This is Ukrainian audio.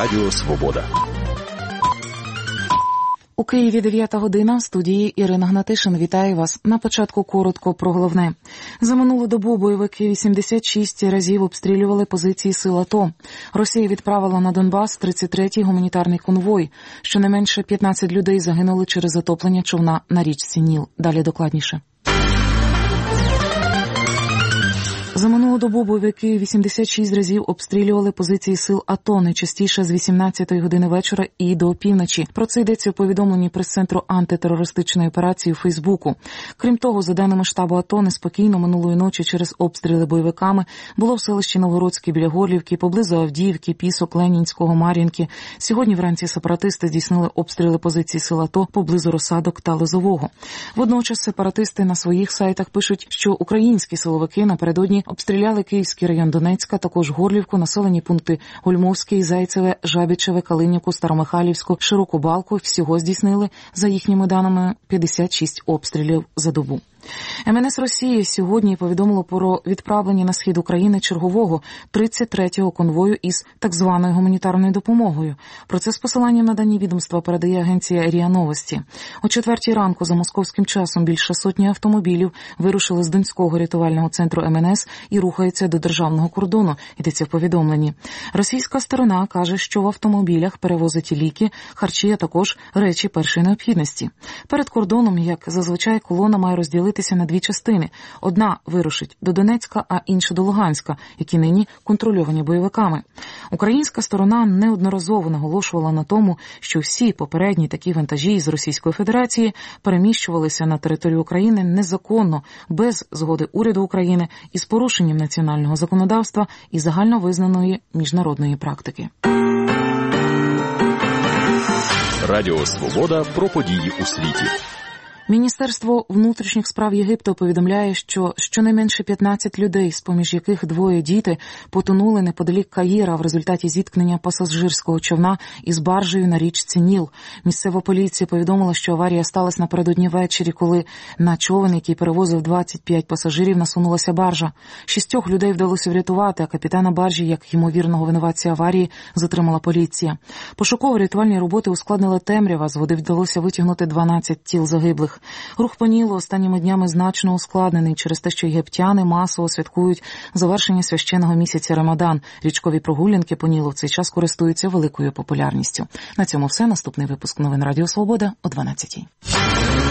Радіо Свобода. У Києві 9 година, в студії Ірина Гнатишин. Вітаю вас. На початку коротко про головне. За минулу добу бойовики 86 разів обстрілювали позиції сил АТО. Росія відправила на Донбас 33-й гуманітарний конвой. Щонайменше 15 людей загинули через затоплення човна на річці Ніл. Далі докладніше. За минулу добу бойовики 86 разів обстрілювали позиції сил АТО, найчастіше з 18-ї години вечора і до опівночі. Про це йдеться у повідомленні прес-центру антитерористичної операції у Фейсбуку. Крім того, за даними штабу АТО, неспокійно минулої ночі через обстріли бойовиками було в селищі Новгородське біля Горлівки, поблизу Авдіївки, Пісок, Ленінського, Мар'їнки. Сьогодні вранці сепаратисти здійснили обстріли позицій сил АТО поблизу Росадок та Лозового. Водночас сепаратисти на своїх сайтах пишуть, що українські силовики напередодні обстріляли Київський район Донецька, також Горлівку, населені пункти Гульмовське, Зайцеве, Жабічеве, Калинівку, Старомихайлівську, Широку Балку. Всього здійснили, за їхніми даними, 56 обстрілів за добу. МНС Росії сьогодні повідомило про відправлення на схід України чергового 33-го конвою із так званою гуманітарною допомогою. Про це з посиланням на дані відомства передає агенція РІА Новості. О 4-й ранку за московським часом більше сотні автомобілів вирушили з Донського рятувального центру МНС і рухаються до державного кордону, йдеться в повідомленні. Російська сторона каже, що в автомобілях перевозять ліки, харчі, а також речі першої необхідності. Перед кордоном, як зазвичай, колона має розділитися на дві частини. Одна вирушить до Донецька, а інша до Луганська, які нині контрольовані бойовиками. Українська сторона неодноразово наголошувала на тому, що всі попередні такі вантажі з Російської Федерації переміщувалися на територію України незаконно, без згоди уряду України і з порушенням національного законодавства і загальновизнаної міжнародної практики. Радіо Свобода про події у світі. Міністерство внутрішніх справ Єгипту повідомляє, що щонайменше 15 людей, з-поміж яких двоє діти, потонули неподалік Каїра в результаті зіткнення пасажирського човна із баржею на річці Ніл. Місцева поліція повідомила, що аварія сталася напередодні ввечері, коли на човен, який перевозив 25 пасажирів, насунулася баржа. 6 людей вдалося врятувати, а капітана баржі, як ймовірного винуватця аварії, затримала поліція. Пошуково-рятувальні роботи ускладнила темрява, з води вдалося витягнути 12 тіл загиблих. Рух по Нілу останніми днями значно ускладнений через те, що єгиптяни масово святкують завершення священного місяця Рамадан. Річкові прогулянки по Нілу в цей час користуються великою популярністю. На цьому все. Наступний випуск новин Радіо Свобода о 12-й.